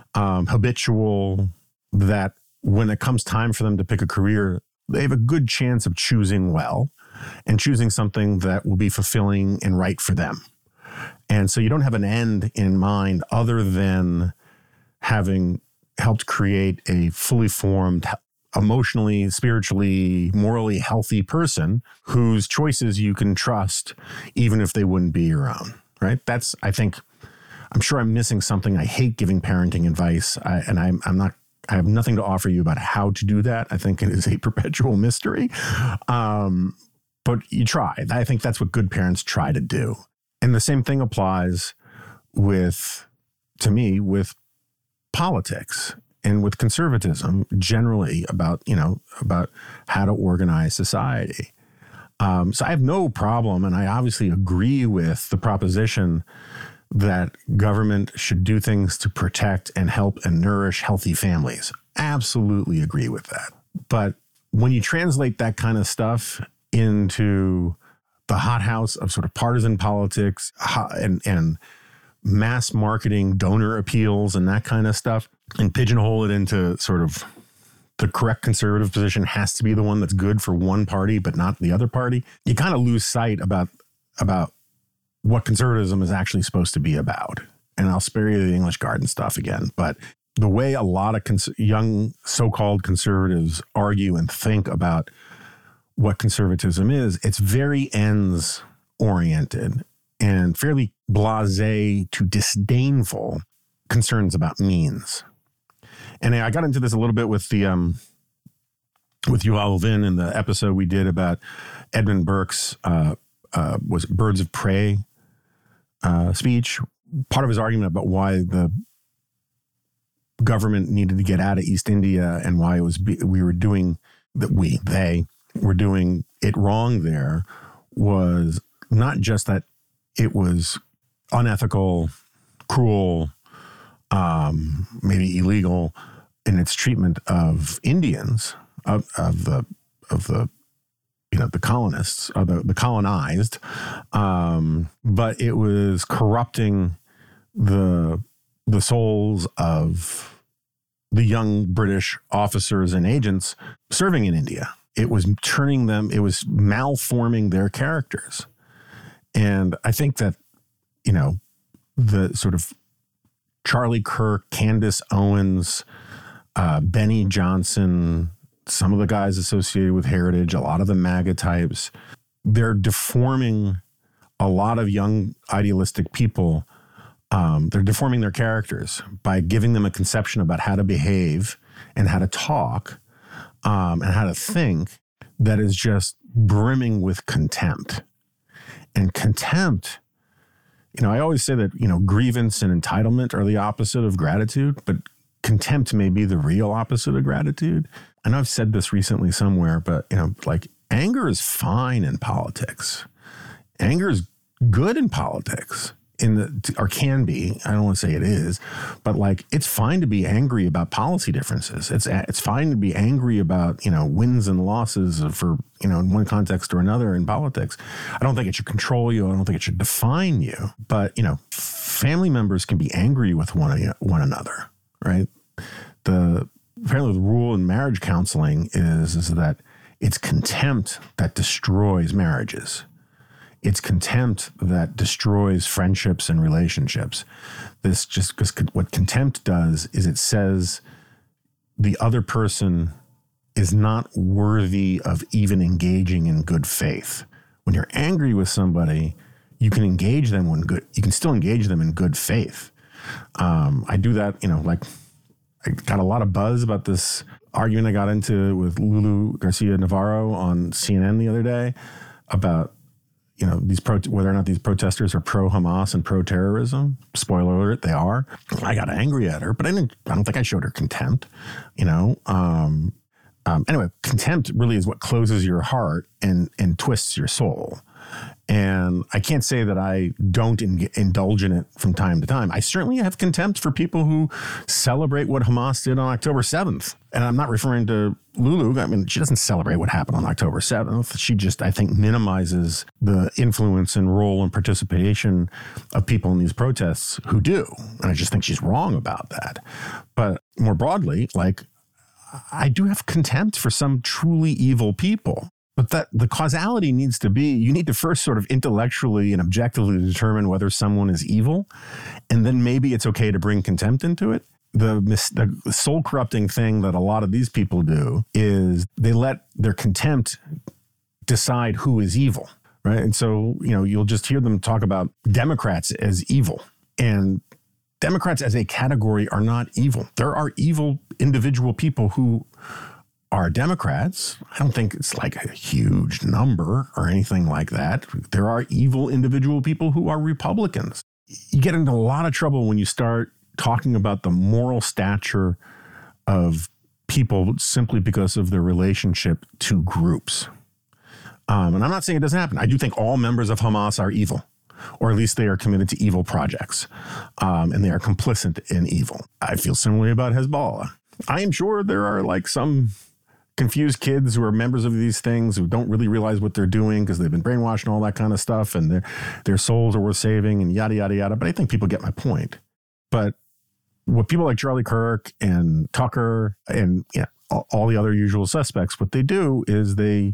habitual, that when it comes time for them to pick a career, they have a good chance of choosing well and choosing something that will be fulfilling and right for them. And so you don't have an end in mind other than having helped create a fully formed, emotionally, spiritually, morally healthy person whose choices you can trust, even if they wouldn't be your own, right? That's, I think, I'm sure I'm missing something. I hate giving parenting advice, I have nothing to offer you about how to do that. I think it is a perpetual mystery. But you try. I think that's what good parents try to do. And the same thing applies to me, with politics and with conservatism generally about how to organize society. So I have no problem, and I obviously agree with the proposition that government should do things to protect and help and nourish healthy families. Absolutely agree with that. But when you translate that kind of stuff into the hothouse of sort of partisan politics and mass marketing, donor appeals and that kind of stuff, and pigeonhole it into sort of the correct conservative position has to be the one that's good for one party but not the other party, you kind of lose sight about what conservatism is actually supposed to be about. And I'll spare you the English garden stuff again, but the way a lot of young so-called conservatives argue and think about what conservatism is, it's very ends-oriented and fairly blasé to disdainful concerns about means. And I got into this a little bit with Yuval Levin in the episode we did about Edmund Burke's was it Birds of Prey speech. Part of his argument about why the government needed to get out of East India and why they were doing it wrong there was not just that it was unethical, cruel, maybe illegal in its treatment of Indians, of the colonists, or the colonized, but it was corrupting the souls of the young British officers and agents serving in India. It was malforming their characters. And I think that, the sort of Charlie Kirk, Candace Owens, Benny Johnson, some of the guys associated with Heritage, a lot of the MAGA types, they're deforming a lot of young idealistic people. They're deforming their characters by giving them a conception about how to behave and how to talk and how to think that is just brimming with contempt. And contempt, I always say that, grievance and entitlement are the opposite of gratitude, but contempt may be the real opposite of gratitude. I know I've said this recently somewhere, but, anger is fine in politics. Anger is good in politics. Or can be. I don't want to say it is, but like it's fine to be angry about policy differences. It's fine to be angry about wins and losses for in one context or another in politics. I don't think it should control you. I don't think it should define you. But family members can be angry with one another, right? Apparently the rule in marriage counseling is that it's contempt that destroys marriages. It's contempt that destroys friendships and relationships. This just because what contempt does is it says the other person is not worthy of even engaging in good faith. When you're angry with somebody, you can engage them you can still engage them in good faith. I do that, I got a lot of buzz about this argument I got into with Lulu Garcia Navarro on CNN the other day about whether or not these protesters are pro-Hamas and pro-terrorism. Spoiler alert, they are. I got angry at her, but I don't think I showed her contempt. Anyway, contempt really is what closes your heart and twists your soul. And I can't say that I don't indulge in it from time to time. I certainly have contempt for people who celebrate what Hamas did on October 7th. And I'm not referring to Lulu. I mean, she doesn't celebrate what happened on October 7th. She just, I think, minimizes the influence and role and participation of people in these protests who do. And I just think she's wrong about that. But more broadly, I do have contempt for some truly evil people. But that the causality needs to be, you need to first sort of intellectually and objectively determine whether someone is evil, and then maybe it's okay to bring contempt into it. The soul-corrupting thing that a lot of these people do is they let their contempt decide who is evil, right? And so, you'll just hear them talk about Democrats as evil. And Democrats as a category are not evil. There are evil individual people who are Democrats. I don't think it's like a huge number or anything like that. There are evil individual people who are Republicans. You get into a lot of trouble when you start talking about the moral stature of people simply because of their relationship to groups. And I'm not saying it doesn't happen. I do think all members of Hamas are evil, or at least they are committed to evil projects, and they are complicit in evil. I feel similarly about Hezbollah. I am sure there are some confused kids who are members of these things who don't really realize what they're doing because they've been brainwashed and all that kind of stuff, and their souls are worth saving and yada, yada, yada. But I think people get my point. But what people like Charlie Kirk and Tucker and all the other usual suspects, what they do is they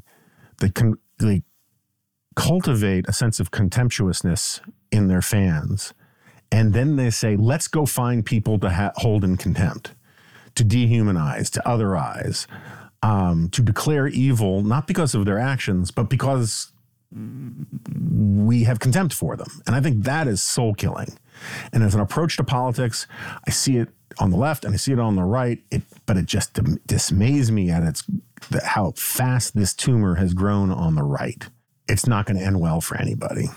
cultivate a sense of contemptuousness in their fans. And then they say, let's go find people to hold in contempt, to dehumanize, to otherize, to declare evil, not because of their actions, but because we have contempt for them. And I think that is soul killing. And as an approach to politics, I see it on the left and I see it on the right, but it just dismays me at how fast this tumor has grown on the right. It's not going to end well for anybody.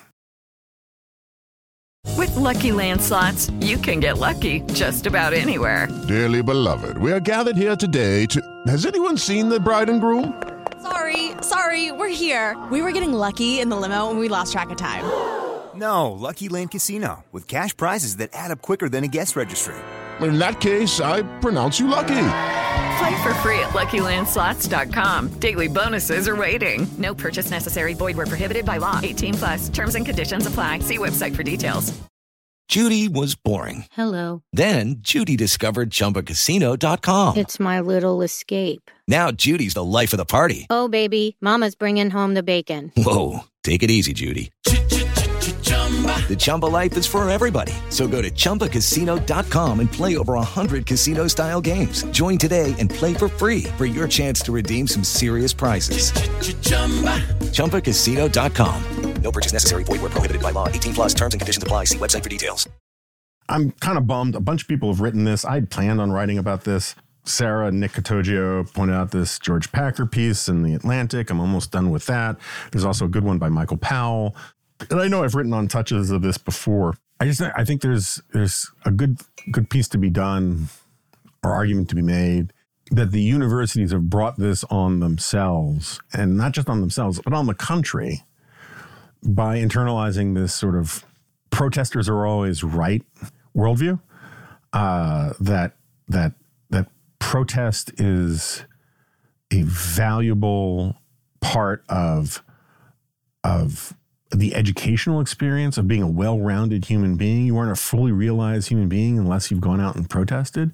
With Lucky Land Slots, you can get lucky just about anywhere. Dearly beloved, we are gathered here today to... Has anyone seen the bride and groom? Sorry, we're here. We were getting lucky in the limo and we lost track of time. No, Lucky Land Casino, with cash prizes that add up quicker than a guest registry. In that case, I pronounce you lucky. Play for free at LuckyLandSlots.com. Daily bonuses are waiting. No purchase necessary. Void where prohibited by law. 18+. Terms and conditions apply. See website for details. Judy was boring. Hello. Then Judy discovered ChumbaCasino.com. It's my little escape. Now Judy's the life of the party. Oh, baby, mama's bringing home the bacon. Whoa, take it easy, Judy. The Chumba life is for everybody. So go to ChumbaCasino.com and play over 100 casino-style games. Join today and play for free for your chance to redeem some serious prizes. ChumbaCasino.com. No purchase necessary. Void where prohibited by law. 18+. Terms and conditions apply. See website for details. I'm kind of bummed. A bunch of people have written this. I had planned on writing about this. Sarah and Nick Catoggio pointed out this George Packer piece in The Atlantic. I'm almost done with that. There's also a good one by Michael Powell. And I know I've written on touches of this before. I think there's a good piece to be done or argument to be made that the universities have brought this on themselves, and not just on themselves, but on the country, by internalizing this sort of protesters are always right worldview, that protest is a valuable part of the educational experience of being a well-rounded human being. You aren't a fully realized human being unless you've gone out and protested.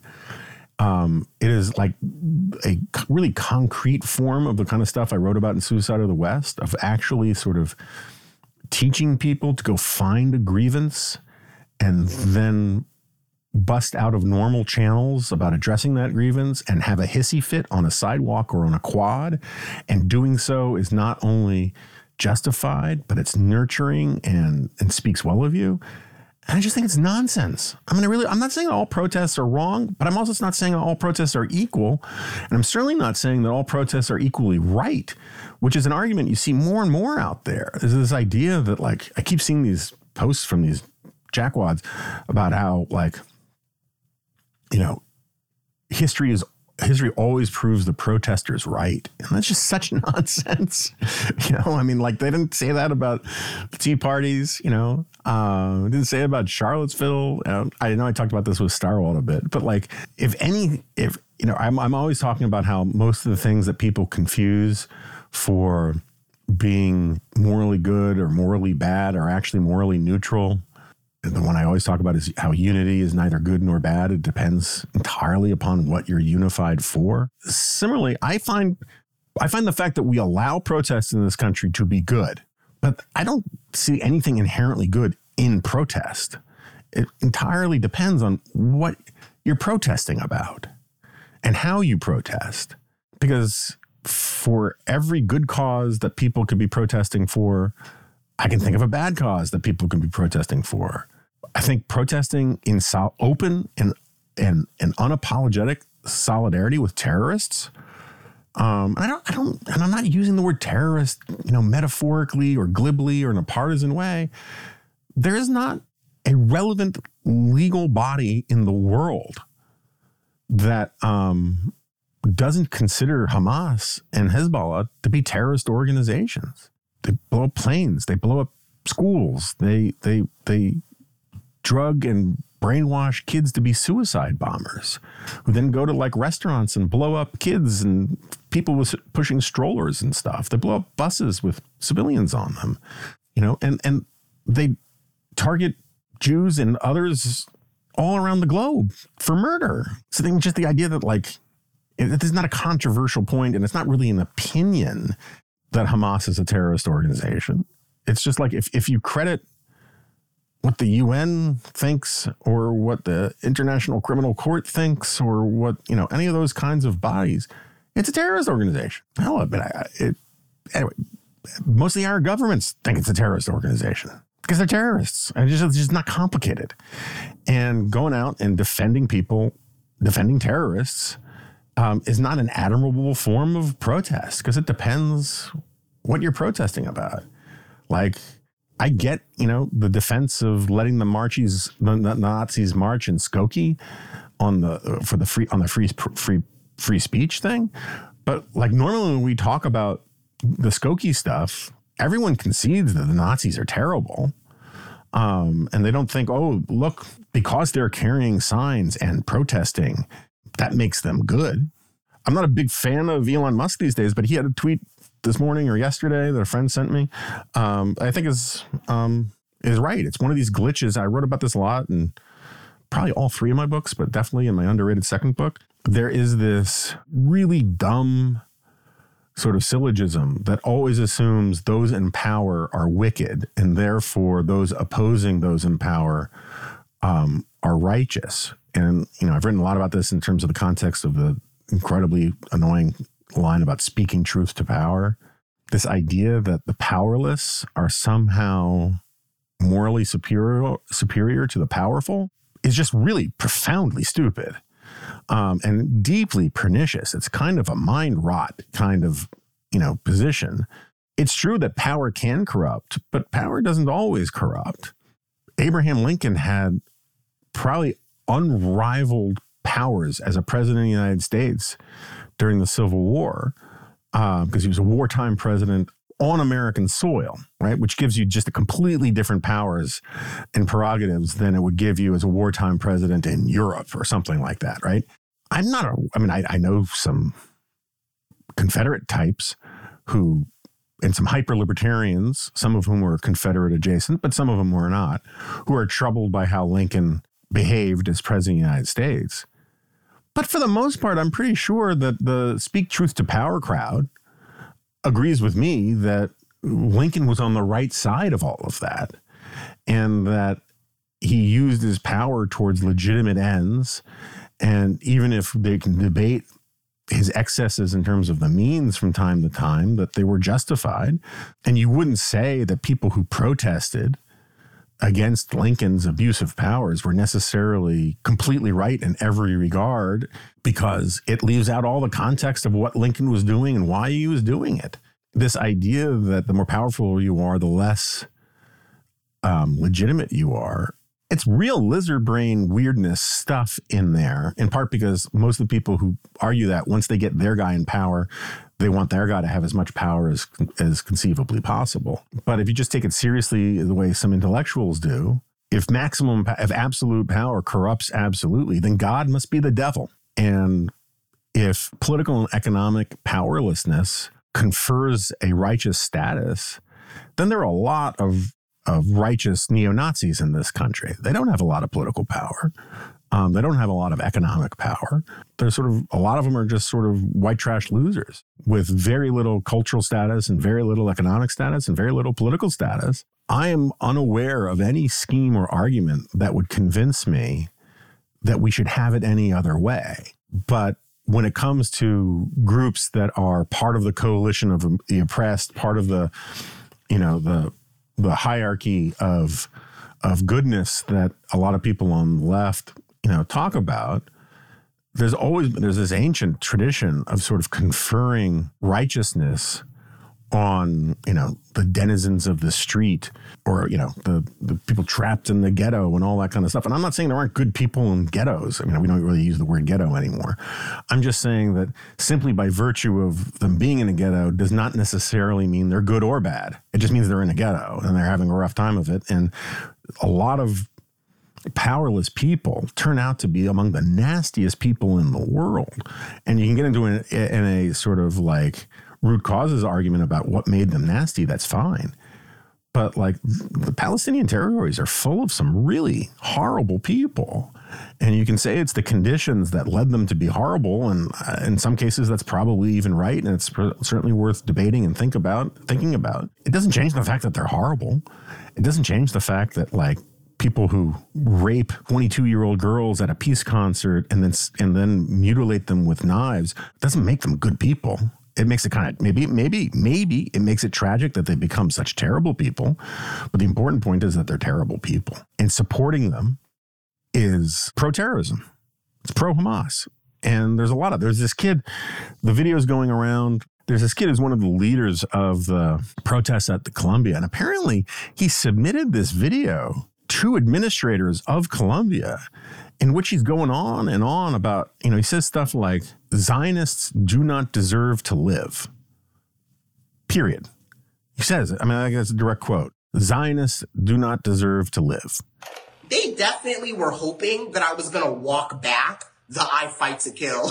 It is like a really concrete form of the kind of stuff I wrote about in Suicide of the West, of actually sort of teaching people to go find a grievance and then bust out of normal channels about addressing that grievance and have a hissy fit on a sidewalk or on a quad. And doing so is not only justified, but it's nurturing and speaks well of you. And I just think it's nonsense. I'm not saying that all protests are wrong, but I'm also not saying that all protests are equal. And I'm certainly not saying that all protests are equally right, which is an argument you see more and more out there. There's this idea that, like, I keep seeing these posts from these jackwads about how, like, you know, history always proves the protesters right. And that's just such nonsense. You know, I mean, like, they didn't say that about the Tea Parties, you know, didn't say it about Charlottesville. I know I talked about this with Starwald a bit, but, like, if you know, I'm always talking about how most of the things that people confuse for being morally good or morally bad are actually morally neutral. The one I always talk about is how unity is neither good nor bad. It depends entirely upon what you're unified for. Similarly, I find the fact that we allow protests in this country to be good, but I don't see anything inherently good in protest. It entirely depends on what you're protesting about and how you protest. Because for every good cause that people could be protesting for, I can think of a bad cause that people can be protesting for. I think protesting in open and unapologetic solidarity with terrorists. And I'm not using the word terrorist, you know, metaphorically or glibly or in a partisan way. There is not a relevant legal body in the world that doesn't consider Hamas and Hezbollah to be terrorist organizations. They blow up planes. They blow up schools. They drug and brainwash kids to be suicide bombers, who then go to, like, restaurants and blow up kids and people with pushing strollers and stuff. They blow up buses with civilians on them, you know, and they target Jews and others all around the globe for murder. So I think just the idea that, like, it is not a controversial point, and it's not really an opinion that Hamas is a terrorist organization. It's just like, if you credit what the UN thinks or what the International Criminal Court thinks or what, you know, any of those kinds of bodies, it's a terrorist organization. Hell, anyway, most of the Arab governments think it's a terrorist organization because they're terrorists. And it's just not complicated. And going out and defending terrorists is not an admirable form of protest, because it depends what you're protesting about. Like, I get, you know, the defense of letting the Nazis march in Skokie on the free speech thing, but, like, normally when we talk about the Skokie stuff, everyone concedes that the Nazis are terrible, and they don't think, oh, look, because they're carrying signs and protesting, that makes them good. I'm not a big fan of Elon Musk these days, but he had a tweet this morning or yesterday that a friend sent me. I think is right. It's one of these glitches. I wrote about this a lot in probably all three of my books, but definitely in my underrated second book. There is this really dumb sort of syllogism that always assumes those in power are wicked, and therefore those opposing those in power are righteous. And, you know, I've written a lot about this in terms of the context of the incredibly annoying line about speaking truth to power. This idea that the powerless are somehow morally superior to the powerful is just really profoundly stupid, and deeply pernicious. It's kind of a mind rot kind of, you know, position. It's true that power can corrupt, but power doesn't always corrupt. Abraham Lincoln had probably unrivaled powers as a president of the United States during the Civil War, because he was a wartime president, on American soil, right? Which gives you just a completely different powers and prerogatives than it would give you as a wartime president in Europe or something like that, right? I know some Confederate types who, and some hyper-libertarians, some of whom were Confederate adjacent, but some of them were not, who are troubled by how Lincoln behaved as president of the United States. But for the most part, I'm pretty sure that the speak truth to power crowd agrees with me that Lincoln was on the right side of all of that, and that he used his power towards legitimate ends. And even if they can debate his excesses in terms of the means from time to time, that they were justified. And you wouldn't say that people who protested against Lincoln's abuse of powers were necessarily completely right in every regard, because it leaves out all the context of what Lincoln was doing and why he was doing it. This idea that the more powerful you are, the less legitimate you are. It's real lizard brain weirdness stuff in there, in part because most of the people who argue that once they get their guy in power, they want their guy to have as much power as conceivably possible. But if you just take it seriously the way some intellectuals do, if absolute power corrupts absolutely, then God must be the devil. And if political and economic powerlessness confers a righteous status, then there are a lot of righteous neo-Nazis in this country. They don't have a lot of political power. They don't have a lot of economic power. They're a lot of them are just sort of white trash losers with very little cultural status and very little economic status and very little political status. I am unaware of any scheme or argument that would convince me that we should have it any other way. But when it comes to groups that are part of the coalition of the oppressed, part of the hierarchy of goodness that a lot of people on the left, talk about, there's this ancient tradition of sort of conferring righteousness on, the denizens of the street, or, the people trapped in the ghetto and all that kind of stuff. And I'm not saying there aren't good people in ghettos. I mean, we don't really use the word ghetto anymore. I'm just saying that simply by virtue of them being in a ghetto does not necessarily mean they're good or bad. It just means they're in a ghetto and they're having a rough time of it. And a lot of powerless people turn out to be among the nastiest people in the world. And you can get into in a sort of like root causes argument about what made them nasty. That's fine. But like the Palestinian territories are full of some really horrible people. And you can say it's the conditions that led them to be horrible. And in some cases, that's probably even right. And it's certainly worth debating and thinking about. It doesn't change the fact that they're horrible. It doesn't change the fact that like people who rape 22-year-old girls at a peace concert and then mutilate them with knives doesn't make them good people. It makes it kind of, maybe it makes it tragic that they become such terrible people. But the important point is that they're terrible people. And supporting them is pro-terrorism. It's pro-Hamas. And there's this kid, the video's going around. There's this kid who's one of the leaders of the protests at the Columbia. And apparently he submitted this video to administrators of Columbia, in which he's going on and on about, he says stuff like, Zionists do not deserve to live. Period. He says, I think that's a direct quote. Zionists do not deserve to live. They definitely were hoping that I was going to walk back the I fight to kill.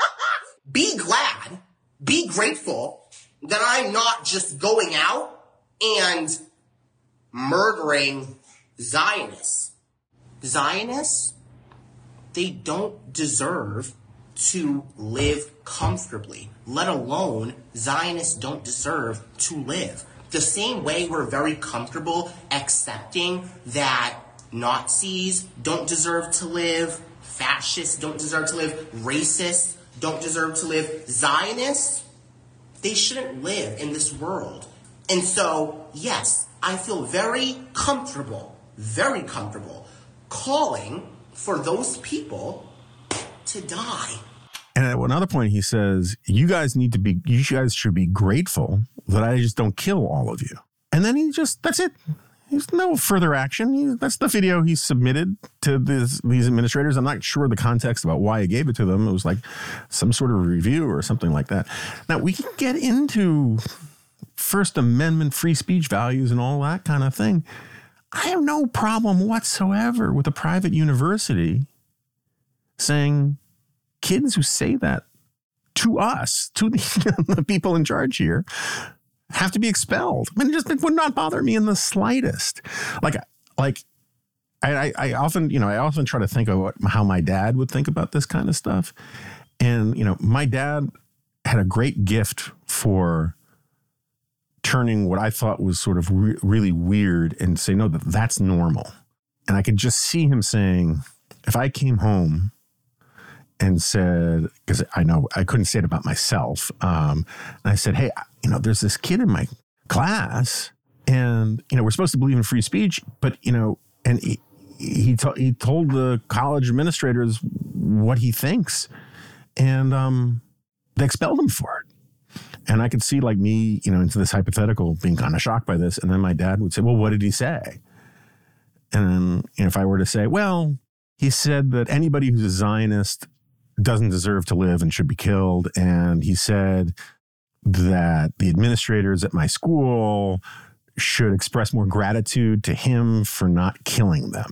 Be glad, be grateful that I'm not just going out and murdering Zionists. Zionists, they don't deserve to live comfortably, let alone Zionists don't deserve to live. The same way we're very comfortable accepting that Nazis don't deserve to live, fascists don't deserve to live, racists don't deserve to live, Zionists, they shouldn't live in this world. And so, yes, I feel very comfortable calling for those people to die. And at another point, he says, you guys should be grateful that I just don't kill all of you. And then that's it. There's no further action. That's the video he submitted to these administrators. I'm not sure the context about why he gave it to them. It was like some sort of review or something like that. Now, we can get into First Amendment free speech values and all that kind of thing. I have no problem whatsoever with a private university saying kids who say that to us, to the people in charge here, have to be expelled. I mean, it would not bother me in the slightest. I often try to think of how my dad would think about this kind of stuff. And, my dad had a great gift for turning what I thought was sort of really weird and say, no, that's normal. And I could just see him saying, if I came home and said, because I know I couldn't say it about myself. And I said, hey, there's this kid in my class and, we're supposed to believe in free speech, but, and he told the college administrators what he thinks and they expelled him for it. And I could see me, into this hypothetical being kind of shocked by this. And then my dad would say, well, what did he say? And then if I were to say, well, he said that anybody who's a Zionist doesn't deserve to live and should be killed. And he said that the administrators at my school should express more gratitude to him for not killing them.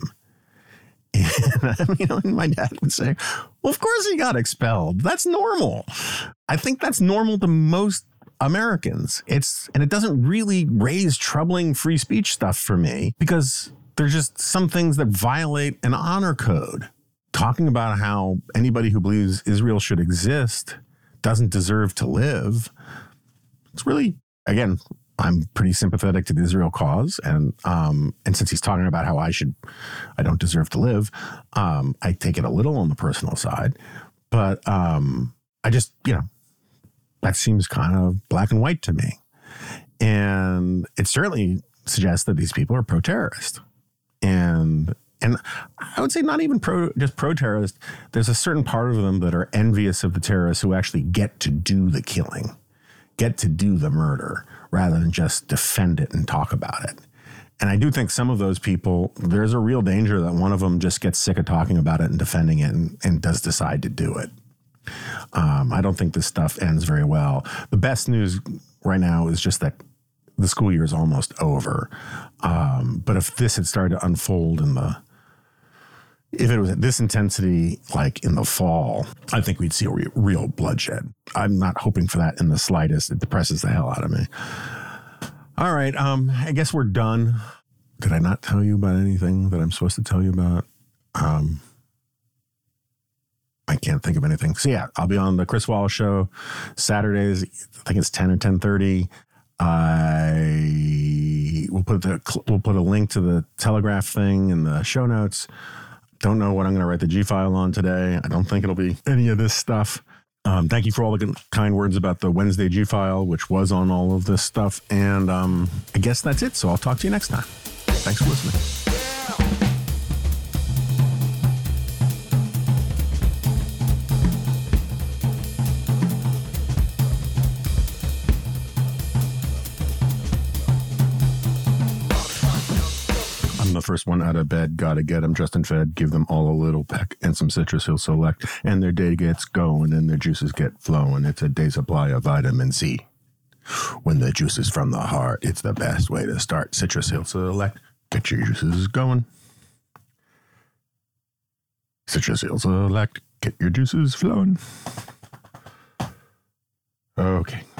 And, and my dad would say, well, of course he got expelled. That's normal. I think that's normal to most Americans. It doesn't really raise troubling free speech stuff for me because there's just some things that violate an honor code. Talking about how anybody who believes Israel should exist doesn't deserve to live. It's really, again, I'm pretty sympathetic to the Israel cause. And since he's talking about how I don't deserve to live, I take it a little on the personal side. But I just, that seems kind of black and white to me. And it certainly suggests that these people are pro-terrorist. And I would say not even just pro-terrorist. There's a certain part of them that are envious of the terrorists who actually get to do the killing, get to do the murder, rather than just defend it and talk about it. And I do think some of those people, there's a real danger that one of them just gets sick of talking about it and defending it and does decide to do it. I don't think this stuff ends very well. The best news right now is just that the school year is almost over. But if this had started to unfold if it was at this intensity, like in the fall, I think we'd see a real bloodshed. I'm not hoping for that in the slightest. It depresses the hell out of me. All right. I guess we're done. Did I not tell you about anything that I'm supposed to tell you about? I can't think of anything. So yeah, I'll be on the Chris Wallace Show Saturdays. I think it's 10 or 10:30. We'll put a link to the Telegraph thing in the show notes. Don't know what I'm going to write the G-file on today. I don't think it'll be any of this stuff. Thank you for all the kind words about the Wednesday G-file, which was on all of this stuff. And I guess that's it. So I'll talk to you next time. Thanks for listening. The first one out of bed, gotta get them dressed and fed, give them all a little peck and some Citrus Hill Select, and their day gets going and their juices get flowing. It's a day supply of vitamin C. When the juice is from the heart, it's the best way to start. Citrus Hill Select, get your juices going. Citrus Hill Select, get your juices flowing. Okay.